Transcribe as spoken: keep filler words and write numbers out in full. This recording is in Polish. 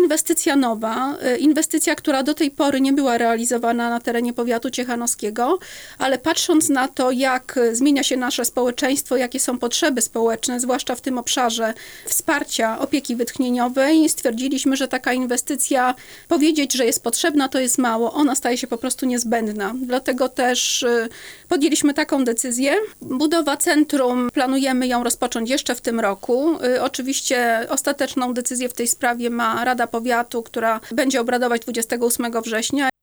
inwestycja nowa, inwestycja, która do tej pory nie była realizowana na terenie powiatu ciechanowskiego, ale patrząc na to, jak zmienia się nasze społeczeństwo, jakie są potrzeby społeczne, zwłaszcza w tym obszarze wsparcia opieki wytchnieniowej, stwierdziliśmy, że taka inwestycja, powiedzieć, że jest potrzebna, to jest mało. Ona staje się po prostu niezbędna. Dlatego też podjęliśmy taką decyzję. Budowa centrum, planujemy ją rozpocząć jeszcze w tym roku. Oczywiście ostateczną decyzję w tej sprawie ma Rada Powiatu, która będzie obradować dwudziestego ósmego września.